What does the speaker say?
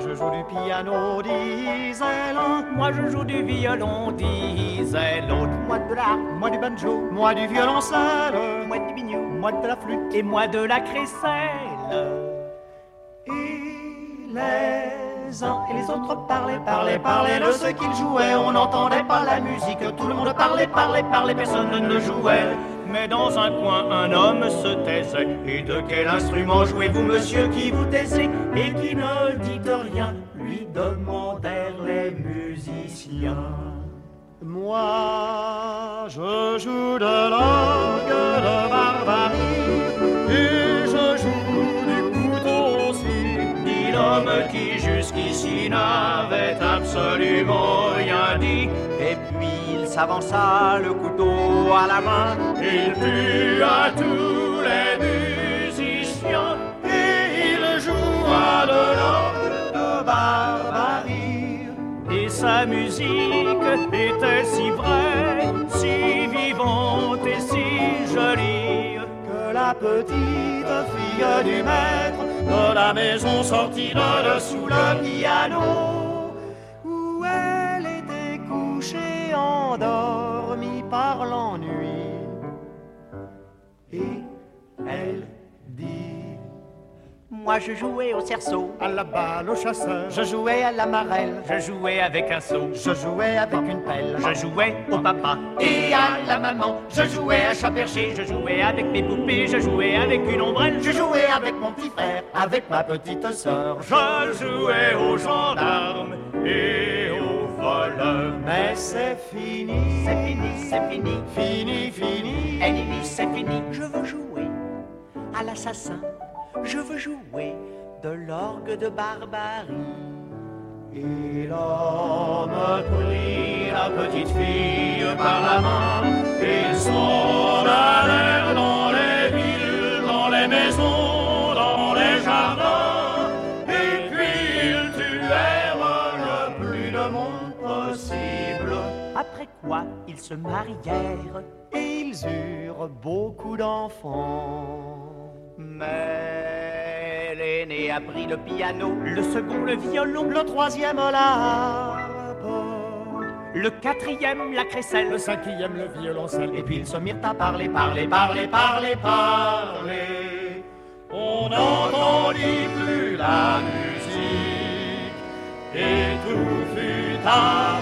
je joue du piano, disait l'un. Moi je joue du violon, disait l'autre. Moi de la, moi du banjo, moi du violoncelle, Moi du biniou, moi de la flûte et moi de la crécelle. Et les uns et les autres parlaient de ce qu'ils jouaient. On n'entendait pas la musique, tout le monde parlait, personne ne jouait. Mais dans un coin, un homme se taisait. Et de quel instrument jouez-vous, monsieur, qui vous taisez et qui ne dit rien, lui demandèrent les musiciens. Moi, je joue de l'orgue de Barbarie et je joue du couteau aussi, dit l'homme qui jusqu'ici n'avait absolument rien dit. Et puis il s'avança, le couteau à la main, Il tua tous les musiciens et il joua de l'orgue de Barbarie. et sa musique était si vraie, si vivante et si jolie Que la petite fille du maître de la maison sortit de dessous le piano où elle était couchée endormie par l'ennui. Et elle dit: Moi je jouais au cerceau, à la balle au chasseur, je jouais à la marelle, je jouais avec un seau, je jouais avec une pelle, je jouais au papa et à la maman, je jouais à chat perché, je jouais avec mes poupées, je jouais avec une ombrelle, je jouais avec mon petit frère, avec ma petite sœur, je jouais aux gendarmes et aux voleurs. mais c'est fini, C'est fini, c'est fini, fini, fini. elle dit c'est fini. Je veux jouer à l'assassin, je veux jouer de l'orgue de Barbarie. Et l'homme prit la petite fille par la main, ils s'en allèrent dans les villes, dans les maisons, dans les jardins, et puis ils tuèrent le plus de monde possible. Après quoi, ils se marièrent. Et ils eurent beaucoup d'enfants. Mais l'aîné a pris le piano, le second le violon, Le troisième l'harpe, le quatrième la crécelle, le cinquième le violoncelle, et puis ils se mirent à parler. On n'entendit plus la musique et tout fut à